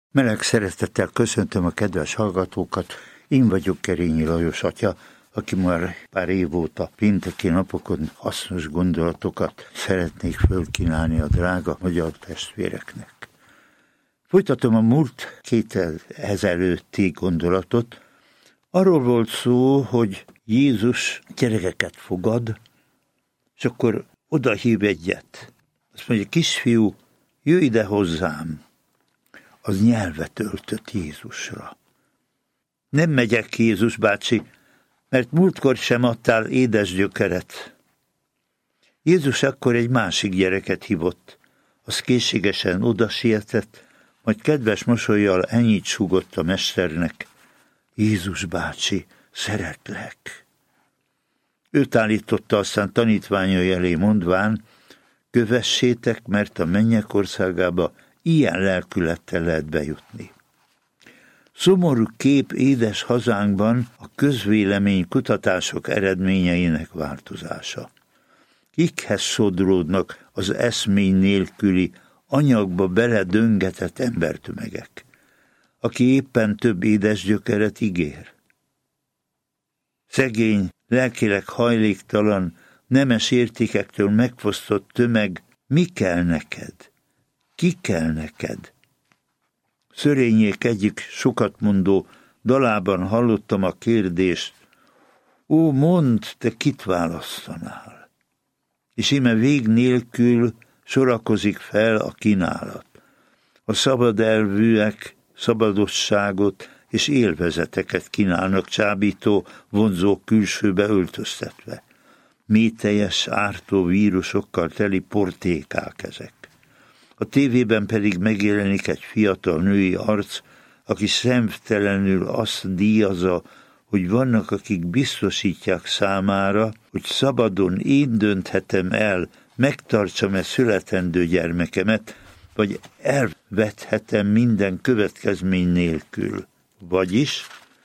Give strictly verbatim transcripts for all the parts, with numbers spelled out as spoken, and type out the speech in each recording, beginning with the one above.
Meleg szeretettel köszöntöm a kedves hallgatókat. Én vagyok Kerényi Lajos atya, aki már pár év óta pénteki napokon hasznos gondolatokat szeretnék fölkínálni a drága magyar testvéreknek. Folytatom a múlt két évvel ezelőtti gondolatot. Arról volt szó, hogy Jézus gyerekeket fogad, és akkor oda hív egyet. Azt mondja, kisfiú, jöjj ide hozzám. Az nyelvet öltött Jézusra. Nem megyek, Jézus bácsi, mert múltkor sem adtál édes gyökeret. Jézus akkor egy másik gyereket hívott, az készségesen oda sietett, majd kedves mosollyal ennyit súgott a mesternek: Jézus bácsi, szeretlek. Őt állította aztán tanítványai elé mondván: kövessétek, mert a mennyek országába ilyen lelkülettel lehet bejutni. Szomorú kép édes hazánkban a közvélemény kutatások eredményeinek változása. Kikhez sodródnak az eszmény nélküli, anyagba beledöngetett embertömegek, aki éppen több édes gyökeret ígér? Szegény, lelkileg hajléktalan, nemes értékektől megfosztott tömeg, mi kell neked? Ki kell neked? Szörényék egyik sokat mondó dalában hallottam a kérdést: ó, mondd, te kit választanál? És íme vég nélkül sorakozik fel a kínálat. A szabad elvűek szabadosságot és élvezeteket kínálnak csábító, vonzó külsőbe öltöztetve. Mélyteljes, ártó vírusokkal teli portékák ezek. A tévében pedig megjelenik egy fiatal női arc, aki szemtelenül azt díjazza, hogy vannak, akik biztosítják számára, hogy szabadon én dönthetem el, megtartsam-e születendő gyermekemet, vagy elvethetem minden következmény nélkül. Vagyis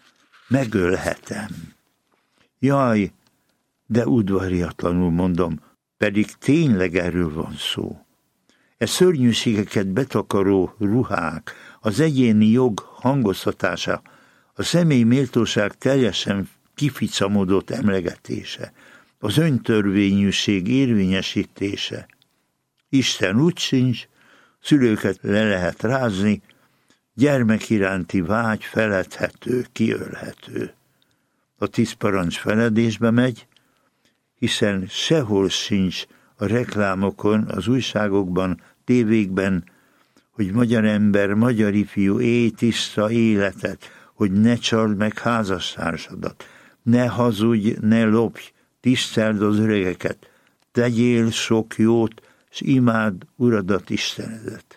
megölhetem. Jaj, de udvariatlanul mondom, pedig tényleg erről van szó. E szörnyűségeket betakaró ruhák, az egyéni jog hangoztatása, a személy méltóság teljesen kificamodott emlegetése, az öntörvényűség érvényesítése. Isten úgy sincs, szülőket le lehet rázni, gyermek iránti vágy feledhető, kiölhető. A tíz parancs feledésbe megy, hiszen sehol sincs a reklámokon, az újságokban, tévékben, hogy magyar ember, magyar ifjú, élj tiszta életet, hogy ne csald meg házastársadat, ne hazudj, ne lopj, tiszteld az öregeket, tegyél sok jót, s imád Uradat, Istenedet.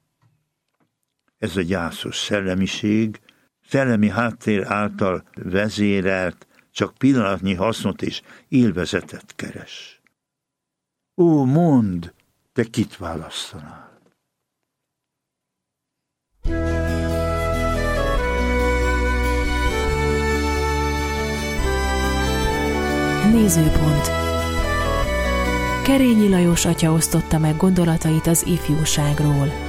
Ez a gyászos szellemiség, szellemi háttér által vezérelt, csak pillanatnyi hasznot és élvezetet keres. Ó, mondd, te kit választanál? Nézőpont. Kerényi Lajos atya osztotta meg gondolatait az ifjúságról.